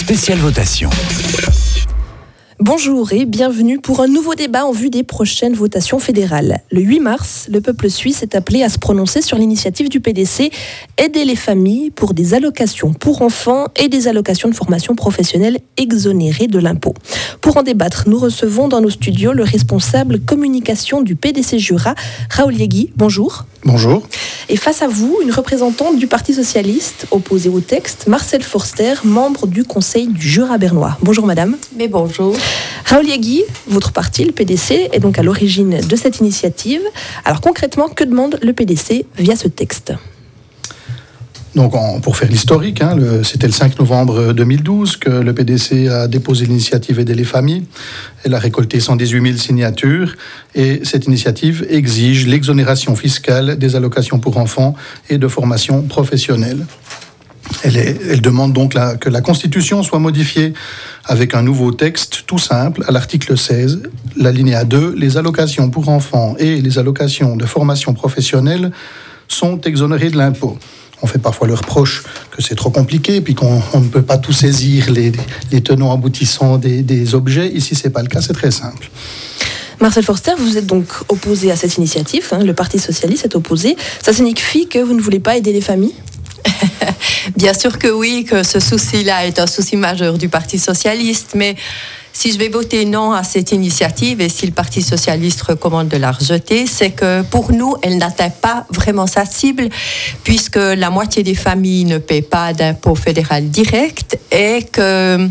spéciale votation. Bonjour et bienvenue pour un nouveau débat en vue des prochaines votations fédérales. Le 8 mars, le peuple suisse est appelé à se prononcer sur l'initiative du PDC « Aider les familles pour des allocations pour enfants et des allocations de formation professionnelle exonérées de l'impôt ». Pour en débattre, nous recevons dans nos studios le responsable communication du PDC Jura, Raoul Yegui. Bonjour. Bonjour. Et face à vous, une représentante du Parti socialiste opposée au texte, Marcelle Forster, membre du Conseil du Jura bernois. Bonjour madame. Mais bonjour. Raoul Yegui, votre parti, le PDC, est donc à l'origine de cette initiative. Alors concrètement, que demande le PDC via ce texte ? Donc, pour faire l'historique, c'était le 5 novembre 2012 que le PDC a déposé l'initiative Aider les familles. Elle a récolté 118 000 signatures et cette initiative exige l'exonération fiscale des allocations pour enfants et de formation professionnelle. Elle demande donc que la Constitution soit modifiée avec un nouveau texte tout simple à l'article 16, l'alinéa 2, les allocations pour enfants et les allocations de formation professionnelle sont exonérées de l'impôt. On fait parfois le reproche que c'est trop compliqué, puis qu'on ne peut pas tout saisir les tenants aboutissants des objets. Ici, ce n'est pas le cas, c'est très simple. Marcelle Forster, vous êtes donc opposée à cette initiative, le Parti socialiste est opposé. Ça signifie que vous ne voulez pas aider les familles ? Bien sûr que oui, que ce souci-là est un souci majeur du Parti socialiste, mais si je vais voter non à cette initiative et si le Parti socialiste recommande de la rejeter, c'est que pour nous, elle n'atteint pas vraiment sa cible, puisque la moitié des familles ne paient pas d'impôt fédéral direct et que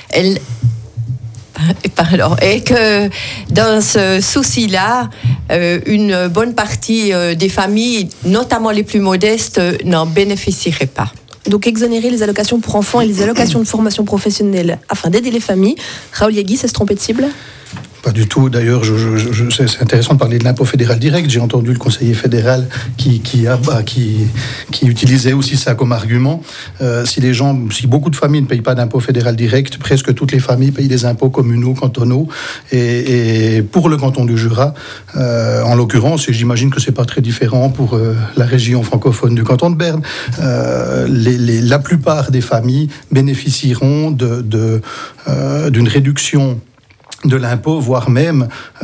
dans ce souci-là, une bonne partie des familles, notamment les plus modestes, n'en bénéficieraient pas. Donc exonérer les allocations pour enfants et les allocations de formation professionnelle afin d'aider les familles. Raoul Yegui, c'est se tromper de cible ? Pas du tout. D'ailleurs, c'est intéressant de parler de l'impôt fédéral direct. J'ai entendu le conseiller fédéral qui utilisait aussi ça comme argument. Si beaucoup de familles ne payent pas d'impôt fédéral direct, presque toutes les familles payent des impôts communaux, cantonaux. Et pour le canton du Jura, en l'occurrence, et j'imagine que c'est pas très différent pour la région francophone du canton de Berne, la plupart des familles bénéficieront d'une réduction de l'impôt, voire même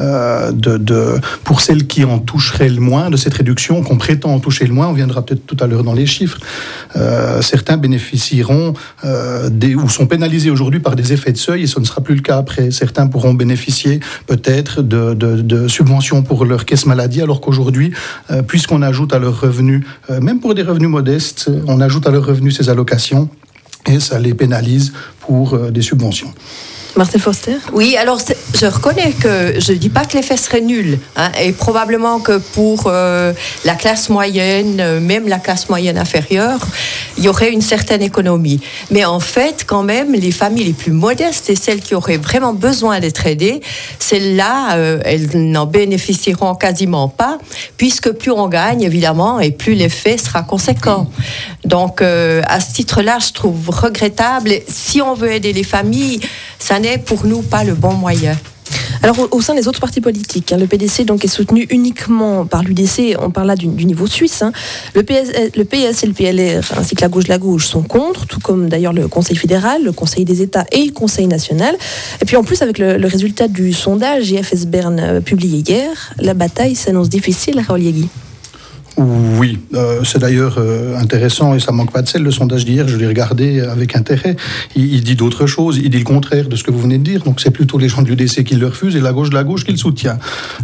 pour celles qui en toucheraient le moins, de cette réduction qu'on prétend en toucher le moins, on viendra peut-être tout à l'heure dans les chiffres, certains bénéficieront ou sont pénalisés aujourd'hui par des effets de seuil et ce ne sera plus le cas après. Certains pourront bénéficier peut-être de subventions pour leur caisse maladie, alors qu'aujourd'hui, puisqu'on ajoute à leurs revenus, même pour des revenus modestes, on ajoute à leurs revenus ces allocations et ça les pénalise pour des subventions. Marcelle Forster ? Oui, alors je reconnais que je ne dis pas que l'effet serait nul, et probablement que pour la classe moyenne, même la classe moyenne inférieure, il y aurait une certaine économie. Mais en fait, quand même, les familles les plus modestes et celles qui auraient vraiment besoin d'être aidées, celles-là, elles n'en bénéficieront quasiment pas, puisque plus on gagne, évidemment, et plus l'effet sera conséquent. Donc, à ce titre-là, je trouve regrettable. Si on veut aider les familles, ça n'est pour nous pas le bon moyen. Alors au sein des autres partis politiques, le PDC donc est soutenu uniquement par l'UDC, on parle là du niveau suisse. Le PS et le PLR ainsi que la gauche sont contre, tout comme d'ailleurs le Conseil fédéral, le Conseil des États et le Conseil national. Et puis en plus avec le résultat du sondage IFS Berne publié hier, la bataille s'annonce difficile, Raoul Yegui. Oui, c'est d'ailleurs intéressant et ça manque pas de sel. Le sondage d'hier, je l'ai regardé avec intérêt. Il dit d'autres choses, il dit le contraire de ce que vous venez de dire. Donc c'est plutôt les gens de l'UDC qui le refusent et la gauche de la gauche qui le soutient.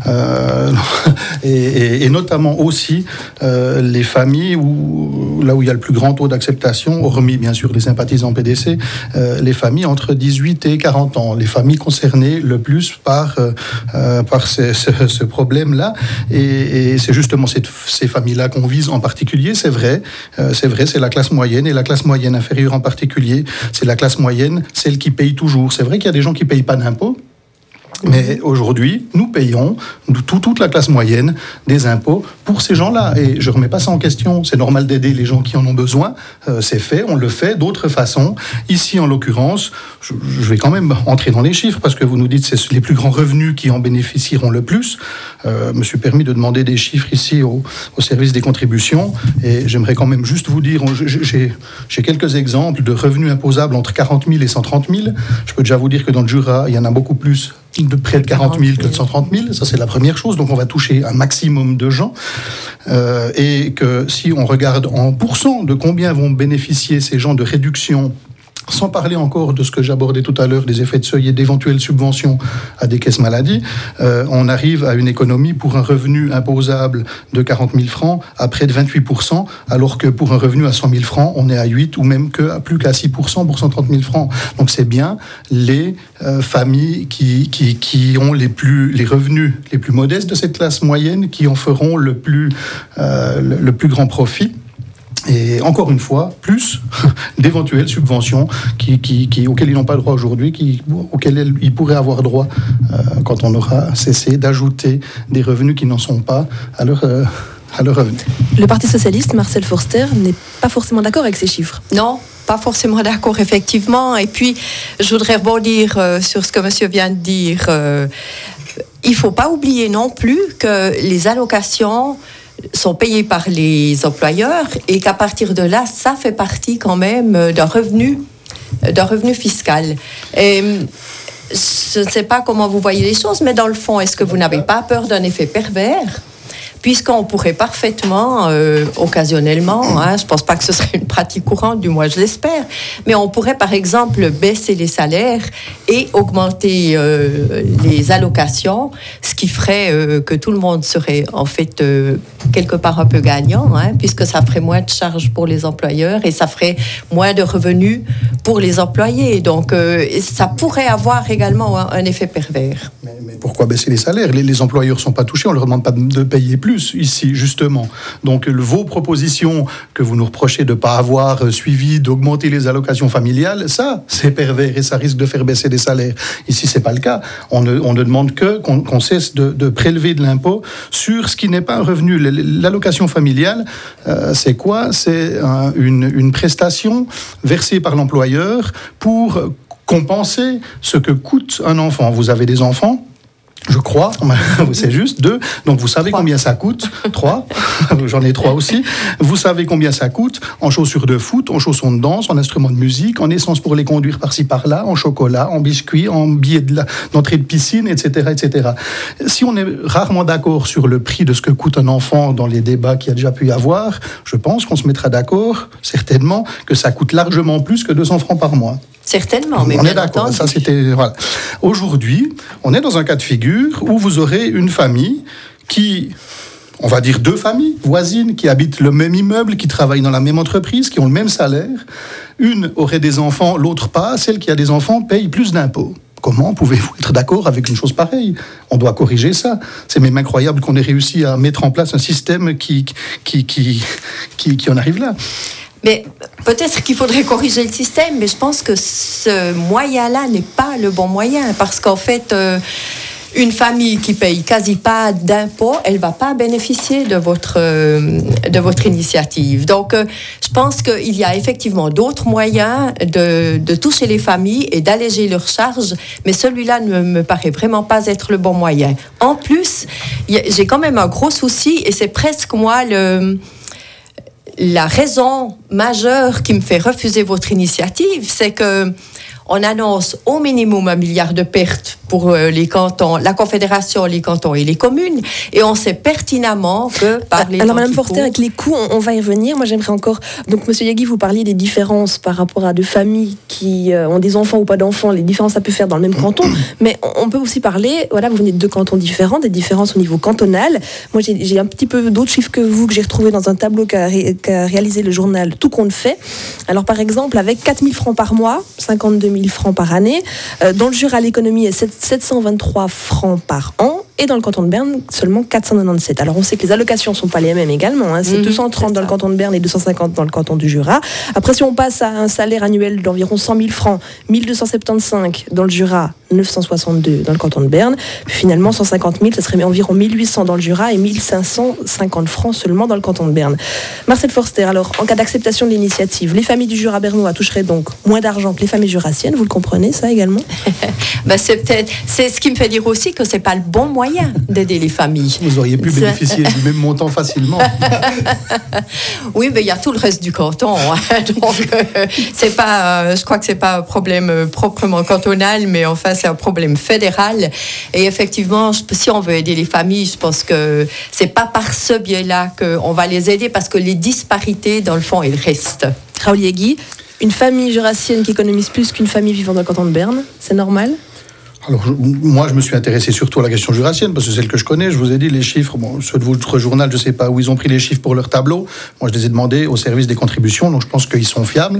Et notamment aussi les familles là où il y a le plus grand taux d'acceptation, hormis bien sûr les sympathisants PDC, les familles entre 18 et 40 ans, les familles concernées le plus par ce problème-là. Et c'est justement ces familles-là qu'on vise en particulier, c'est vrai, c'est la classe moyenne, et la classe moyenne inférieure en particulier, c'est la classe moyenne, celle qui paye toujours. C'est vrai qu'il y a des gens qui ne payent pas d'impôts, Mais aujourd'hui, nous payons, toute la classe moyenne, des impôts pour ces gens-là. Et je ne remets pas ça en question. C'est normal d'aider les gens qui en ont besoin. C'est fait, on le fait d'autres façons. Ici, en l'occurrence, je vais quand même entrer dans les chiffres parce que vous nous dites que c'est les plus grands revenus qui en bénéficieront le plus. Je me suis permis de demander des chiffres ici au service des contributions. Et j'aimerais quand même juste vous dire, j'ai quelques exemples de revenus imposables entre 40 000 et 130 000. Je peux déjà vous dire que dans le Jura, il y en a beaucoup plus, de près de 40 000 que de 130 000. Ça, c'est la première chose. Donc, on va toucher un maximum de gens. Et que si on regarde en pourcent de combien vont bénéficier ces gens de réduction, sans parler encore de ce que j'abordais tout à l'heure, des effets de seuil et d'éventuelles subventions à des caisses maladie, on arrive à une économie pour un revenu imposable de 40 000 francs à près de 28%, alors que pour un revenu à 100 000 francs, on est à 8 ou même plus qu'à 6% pour 130 000 francs. Donc c'est bien les familles qui ont les revenus les plus modestes de cette classe moyenne qui en feront le plus grand profit. Et encore une fois, plus d'éventuelles subventions auxquelles ils n'ont pas droit aujourd'hui, auxquelles ils pourraient avoir droit quand on aura cessé d'ajouter des revenus qui n'en sont pas à leur revenu. Le Parti socialiste, Marcel Forster, n'est pas forcément d'accord avec ces chiffres. Non, pas forcément d'accord, effectivement. Et puis, je voudrais rebondir sur ce que monsieur vient de dire. Il ne faut pas oublier non plus que les allocations sont payés par les employeurs et qu'à partir de là, ça fait partie quand même d'un revenu fiscal. Et je ne sais pas comment vous voyez les choses, mais dans le fond, est-ce que vous n'avez pas peur d'un effet pervers ? Puisqu'on pourrait parfaitement, occasionnellement, je ne pense pas que ce serait une pratique courante, du moins je l'espère, mais on pourrait par exemple baisser les salaires et augmenter les allocations, ce qui ferait que tout le monde serait en fait quelque part un peu gagnant, puisque ça ferait moins de charges pour les employeurs et ça ferait moins de revenus pour les employés. Donc ça pourrait avoir également un effet pervers. Mais pourquoi baisser les salaires ? Les employeurs ne sont pas touchés, on ne leur demande pas de payer plus ici, justement. Donc, vos propositions que vous nous reprochez de ne pas avoir suivi, d'augmenter les allocations familiales, ça, c'est pervers et ça risque de faire baisser les salaires. Ici, ce n'est pas le cas. On ne demande qu'on cesse de prélever de l'impôt sur ce qui n'est pas un revenu. L'allocation familiale, c'est quoi ? C'est une prestation versée par l'employeur pour compenser ce que coûte un enfant. Vous avez des enfants ? Je crois, c'est juste 2. Donc vous savez 3. Combien ça coûte. 3, j'en ai 3 aussi. Vous savez combien ça coûte en chaussures de foot, en chaussons de danse, en instruments de musique, en essence pour les conduire par-ci par-là, en chocolat, en biscuits, en billets d'entrée de piscine, etc., etc. Si on est rarement d'accord sur le prix de ce que coûte un enfant dans les débats qu'il y a déjà pu y avoir, je pense qu'on se mettra d'accord, certainement, que ça coûte largement plus que 200 francs par mois. Certainement, mais on est d'accord. Ça, c'était voilà. Aujourd'hui, on est dans un cas de figure où vous aurez une famille qui, on va dire 2 familles voisines qui habitent le même immeuble, qui travaillent dans la même entreprise, qui ont le même salaire. Une aurait des enfants, l'autre pas. Celle qui a des enfants paye plus d'impôts. Comment pouvez-vous être d'accord avec une chose pareille ? On doit corriger ça. C'est même incroyable qu'on ait réussi à mettre en place un système qui en arrive là. Mais peut-être qu'il faudrait corriger le système, mais je pense que ce moyen-là n'est pas le bon moyen, parce qu'en fait, une famille qui paye quasi pas d'impôts, elle va pas bénéficier de votre initiative. Donc, je pense qu'il y a effectivement d'autres moyens de toucher les familles et d'alléger leurs charges, mais celui-là ne me paraît vraiment pas être le bon moyen. En plus, j'ai quand même un gros souci, et c'est presque moi la raison majeure qui me fait refuser votre initiative, c'est que on annonce au minimum 1 milliard de pertes pour les cantons, la Confédération, les cantons et les communes, et on sait pertinemment que par les Alors Madame Forster, avec les coûts, on va y revenir. Moi j'aimerais encore, donc Monsieur Yaghi, vous parliez des différences par rapport à deux familles qui ont des enfants ou pas d'enfants, les différences ça peut faire dans le même canton, mais on peut aussi parler, voilà, vous venez de 2 cantons différents, des différences au niveau cantonal. Moi j'ai un petit peu d'autres chiffres que vous, que j'ai retrouvé dans un tableau qu'a réalisé le journal Tout compte fait. Alors par exemple, avec 4 000 francs par mois, 52 000 francs par année, dans le Jura l'économie est 723 francs par an, et dans le canton de Berne, seulement 497. Alors on sait que les allocations ne sont pas les mêmes également, c'est 230 dans le canton de Berne et 250 dans le canton du Jura. Après, si on passe à un salaire annuel d'environ 100 000 francs, 1275 dans le Jura, 962 dans le canton de Berne. Puis finalement, 150 000, ça serait environ 1800 dans le Jura et 1550 francs seulement dans le canton de Berne. Marcel Forster, alors, en cas d'acceptation de l'initiative, les familles du Jura bernois toucheraient donc moins d'argent que les familles jurassiennes. Vous le comprenez, ça également? C'est ce qui me fait dire aussi que c'est pas le bon moyen d'aider les familles. Vous auriez pu bénéficier du même montant facilement. Oui, mais il y a tout le reste du canton. Donc, c'est pas, je crois que c'est pas un problème proprement cantonal, mais enfin, c'est un problème fédéral. Et effectivement, si on veut aider les familles, je pense que c'est pas par ce biais-là qu'on va les aider, parce que les disparités, dans le fond, elles restent. Raoul Yegui, une famille jurassienne qui économise plus qu'une famille vivant dans le canton de Berne, c'est normal? Alors, moi, je me suis intéressé surtout à la question jurassienne, parce que c'est celle que je connais. Je vous ai dit, les chiffres, ceux de votre journal, je ne sais pas où ils ont pris les chiffres pour leur tableau. Moi, je les ai demandés au service des contributions, donc je pense qu'ils sont fiables.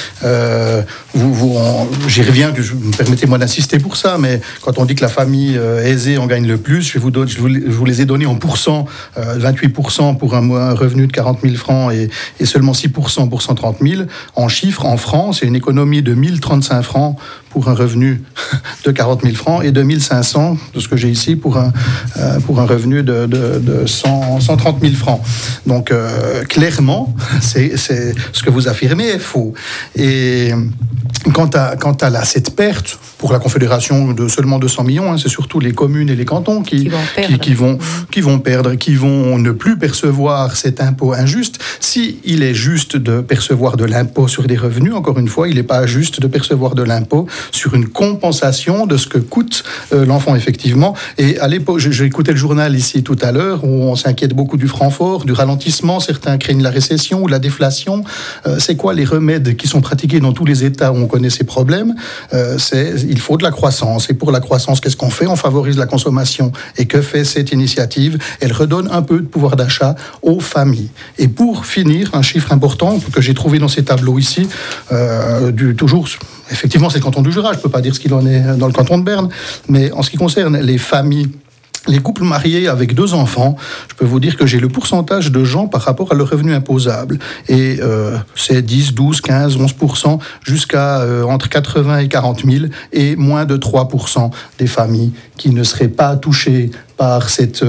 J'y reviens, permettez-moi d'insister pour ça, mais quand on dit que la famille aisée en gagne le plus, je vous les ai donnés en pourcent, 28% pour un revenu de 40 000 francs et seulement 6% pour 130 000. En chiffres, en France, c'est une économie de 1035 francs pour un revenu de 40 000 francs et 2500, de ce que j'ai ici, pour un revenu de 130 000 francs. Donc, clairement, c'est ce que vous affirmez est faux. Et quant à cette perte, pour la Confédération de seulement 200 millions, c'est surtout les communes et les cantons qui vont perdre, qui vont ne plus percevoir cet impôt injuste. Si il est juste de percevoir de l'impôt sur des revenus, encore une fois, il n'est pas juste de percevoir de l'impôt sur une compensation de ce que coûte l'enfant, effectivement. Et à l'époque, j'ai écouté le journal ici tout à l'heure, où on s'inquiète beaucoup du franc fort, du ralentissement, certains craignent la récession ou la déflation. C'est quoi les remèdes qui sont pratiqués dans tous les États où on connaît ces problèmes? Il faut de la croissance. Et pour la croissance, qu'est-ce qu'on fait? On favorise la consommation. Et que fait cette initiative? Elle redonne un peu de pouvoir d'achat aux familles. Et pour finir, un chiffre important que j'ai trouvé dans ces tableaux ici, toujours... Effectivement, c'est le canton du Jura, je ne peux pas dire ce qu'il en est dans le canton de Berne, mais en ce qui concerne les familles, les couples mariés avec 2 enfants, je peux vous dire que j'ai le pourcentage de gens par rapport à leur revenu imposable. Et c'est 10, 12, 15, 11%, jusqu'à entre 80 et 40 000, et moins de 3% des familles qui ne seraient pas touchées par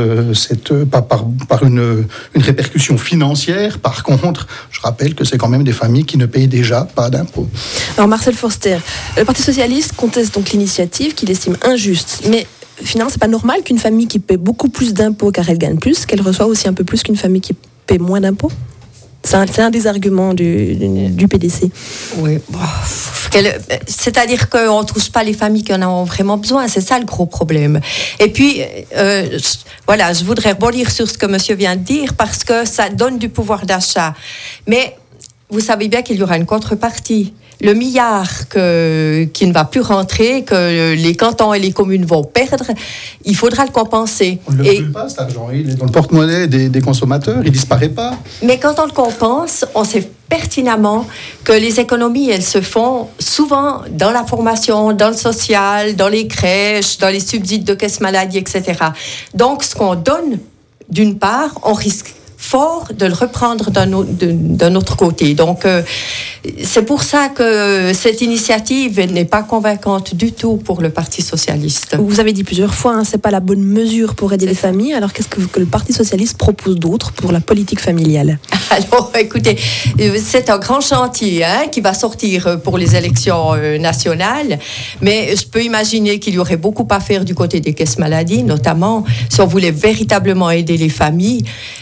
une répercussion financière. Par contre, je rappelle que c'est quand même des familles qui ne payent déjà pas d'impôts. Alors Marcel Forster, le Parti socialiste conteste donc l'initiative qu'il estime injuste, mais finalement c'est pas normal qu'une famille qui paie beaucoup plus d'impôts car elle gagne plus, qu'elle reçoit aussi un peu plus qu'une famille qui paie moins d'impôts? C'est un des arguments du PDC. Oui. C'est-à-dire qu'on ne touche pas les familles qui en ont vraiment besoin. C'est ça le gros problème. Et puis, voilà, je voudrais rebondir sur ce que monsieur vient de dire, parce que ça donne du pouvoir d'achat. Mais vous savez bien qu'il y aura une contrepartie. Le milliard qui ne va plus rentrer, que les cantons et les communes vont perdre, il faudra le compenser. On ne le brûle pas, cet argent. Il est dans le porte-monnaie des consommateurs, il ne disparaît pas. Mais quand on le compense, on sait pertinemment que les économies, elles se font souvent dans la formation, dans le social, dans les crèches, dans les subsides de caisse maladie, etc. Donc, ce qu'on donne, d'une part, on risque fort de le reprendre d'un autre côté. Donc, c'est pour ça que cette initiative n'est pas convaincante du tout pour le Parti socialiste. Vous avez dit plusieurs fois, c'est pas la bonne mesure pour aider les familles. Alors, qu'est-ce que le Parti socialiste propose d'autre pour la politique familiale? Alors, écoutez, c'est un grand chantier qui va sortir pour les élections nationales, mais je peux imaginer qu'il y aurait beaucoup à faire du côté des caisses maladie, notamment si on voulait véritablement aider les familles.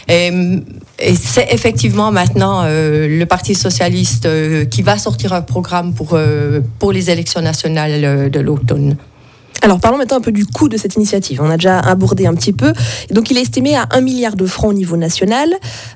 Et c'est effectivement maintenant le Parti socialiste qui va sortir un programme pour les élections nationales de l'automne. Alors parlons maintenant un peu du coût de cette initiative. On a déjà abordé un petit peu. Donc il est estimé à 1 milliard de francs au niveau national,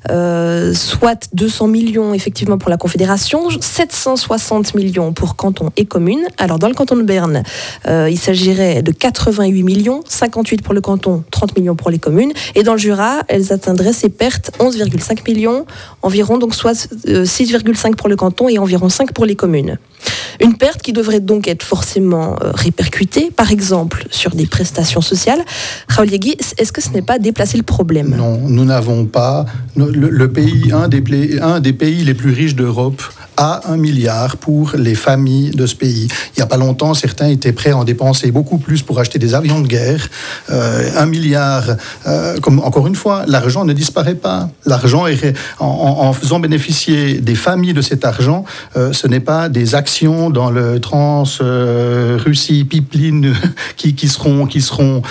soit 200 millions effectivement pour la Confédération, 760 millions pour cantons et communes. Alors dans le canton de Berne, il s'agirait de 88 millions, 58 pour le canton, 30 millions pour les communes. Et dans le Jura, elles atteindraient ces pertes 11,5 millions environ, donc soit 6,5 pour le canton et environ 5 pour les communes. Une perte qui devrait donc être forcément répercutée, par exemple, sur des prestations sociales. Raoul Yegui, est-ce que ce n'est pas déplacer le problème? Non, nous n'avons pas... Le pays, un des pays les plus riches d'Europe à 1 milliard pour les familles de ce pays. Il n'y a pas longtemps, certains étaient prêts à en dépenser beaucoup plus pour acheter des avions de guerre. 1 milliard, comme encore une fois, l'argent ne disparaît pas. L'argent, en faisant bénéficier des familles de cet argent, ce n'est pas des actions dans le Trans-Russie pipeline qui seront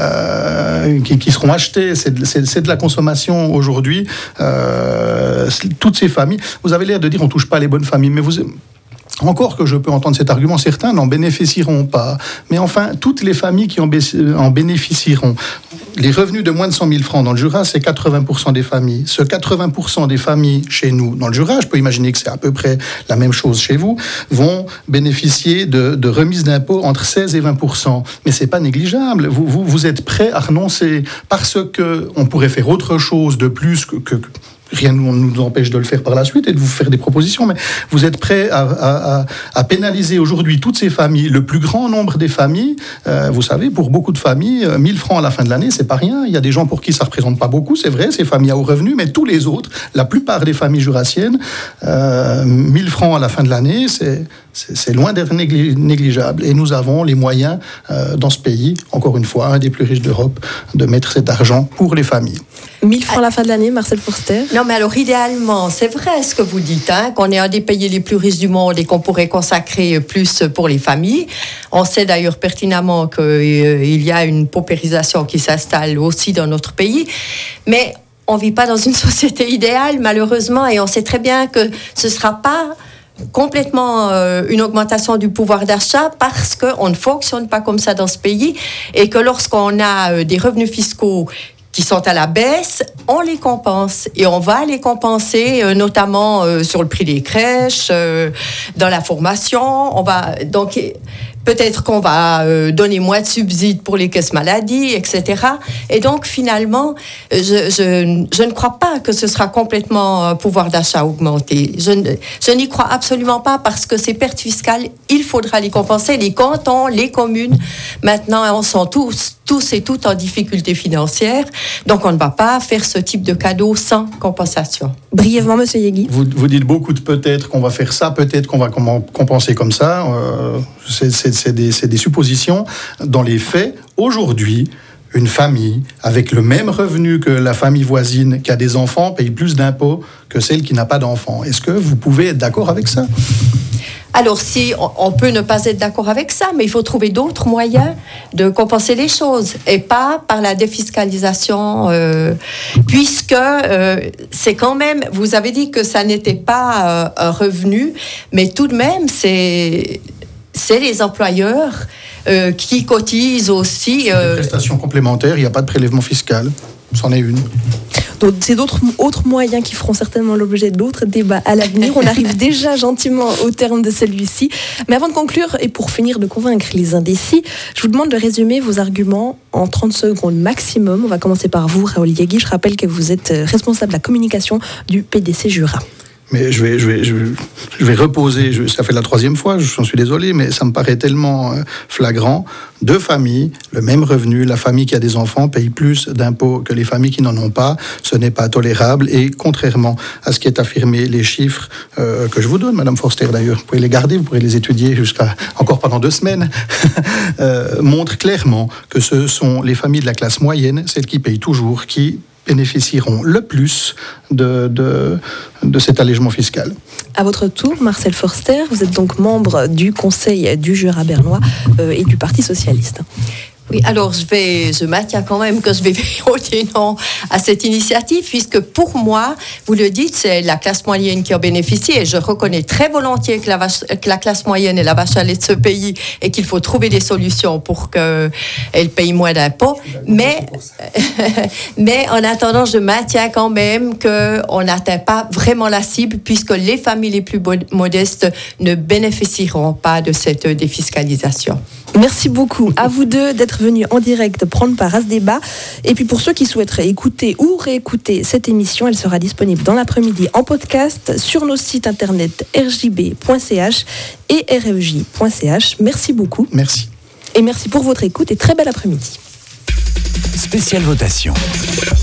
achetées. C'est de la consommation aujourd'hui. Toutes ces familles, vous avez l'air de dire on ne touche pas les bonnes familles, mais encore que je peux entendre cet argument, certains n'en bénéficieront pas. Mais enfin, toutes les familles qui en bénéficieront. Les revenus de moins de 100 000 francs dans le Jura, c'est 80% des familles. Ce 80% des familles chez nous, dans le Jura, je peux imaginer que c'est à peu près la même chose chez vous, vont bénéficier de remises d'impôts entre 16 et 20%. Mais ce n'est pas négligeable. Vous êtes prêts à renoncer parce qu'on pourrait faire autre chose de plus que rien ne nous empêche de le faire par la suite et de vous faire des propositions, mais vous êtes prêts à pénaliser aujourd'hui toutes ces familles, le plus grand nombre des familles. Vous savez, pour beaucoup de familles, 1 000 francs à la fin de l'année, c'est pas rien. Il y a des gens pour qui ça représente pas beaucoup, c'est vrai, ces familles à haut revenu, mais tous les autres, la plupart des familles jurassiennes, 1 000 francs à la fin de l'année, c'est loin d'être négligeable. Et nous avons les moyens dans ce pays, encore une fois, un des plus riches d'Europe, de mettre cet argent pour les familles. 1 000 francs à la fin de l'année, Marcel Forster? Non, mais alors idéalement, c'est vrai ce que vous dites, qu'on est un des pays les plus riches du monde et qu'on pourrait consacrer plus pour les familles. On sait d'ailleurs pertinemment qu'il y a une paupérisation qui s'installe aussi dans notre pays. Mais on ne vit pas dans une société idéale, malheureusement, et on sait très bien que ce ne sera pas complètement une augmentation du pouvoir d'achat parce qu'on ne fonctionne pas comme ça dans ce pays et que lorsqu'on a des revenus fiscaux qui sont à la baisse, on les compense. Et on va les compenser notamment sur le prix des crèches, dans la formation. Donc, peut-être qu'on va donner moins de subsides pour les caisses maladies, etc. Et donc, finalement, je ne crois pas que ce sera complètement pouvoir d'achat augmenté. Je n'y crois absolument pas parce que ces pertes fiscales, il faudra les compenser. Les cantons, les communes, maintenant, on sont tous et toutes en difficulté financière. Donc, on ne va pas faire ce type de cadeau sans compensation. Brièvement, Monsieur Yegui. Vous dites beaucoup de peut-être qu'on va faire ça, peut-être qu'on va compenser comme ça. C'est des suppositions. Dans les faits, aujourd'hui, une famille avec le même revenu que la famille voisine qui a des enfants paye plus d'impôts que celle qui n'a pas d'enfants. Est-ce que vous pouvez être d'accord avec ça ? Alors, si on peut ne pas être d'accord avec ça, mais il faut trouver d'autres moyens de compenser les choses et pas par la défiscalisation, puisque c'est quand même, vous avez dit que ça n'était pas un revenu, mais tout de même, c'est les employeurs qui cotisent aussi. Les prestations complémentaires, il n'y a pas de prélèvement fiscal, c'en est une. Donc, c'est d'autres autres moyens qui feront certainement l'objet d'autres débats à l'avenir. On arrive déjà gentiment au terme de celui-ci. Mais avant de conclure, et pour finir de convaincre les indécis, je vous demande de résumer vos arguments en 30 secondes maximum. On va commencer par vous, Raoul Yegui. Je rappelle que vous êtes responsable de la communication du PDC Jura. Mais je vais reposer, ça fait la 3e fois, j'en suis désolé, mais ça me paraît tellement flagrant. 2 familles, le même revenu, la famille qui a des enfants paye plus d'impôts que les familles qui n'en ont pas. Ce n'est pas tolérable et contrairement à ce qui est affirmé, les chiffres que je vous donne, Madame Forster d'ailleurs, vous pouvez les garder, vous pourrez les étudier encore pendant 2 semaines, montrent clairement que ce sont les familles de la classe moyenne, celles qui payent toujours, qui bénéficieront le plus de cet allègement fiscal. À votre tour, Marcel Forster, vous êtes donc membre du Conseil du Jura bernois et du Parti socialiste. Oui, alors je maintiens quand même que je vais voter non à cette initiative, puisque pour moi, vous le dites, c'est la classe moyenne qui en bénéficie, et je reconnais très volontiers que la classe moyenne est la vache à lait de ce pays, et qu'il faut trouver des solutions pour qu'elle paye moins d'impôts. Mais en attendant, je maintiens quand même qu'on n'atteint pas vraiment la cible, puisque les familles les plus modestes ne bénéficieront pas de cette défiscalisation. Merci beaucoup à vous deux d'être venus en direct prendre part à ce débat. Et puis pour ceux qui souhaiteraient écouter ou réécouter cette émission, elle sera disponible dans l'après-midi en podcast sur nos sites internet rjb.ch et rfj.ch. Merci beaucoup. Merci. Et merci pour votre écoute et très bel après-midi. Spéciale votation.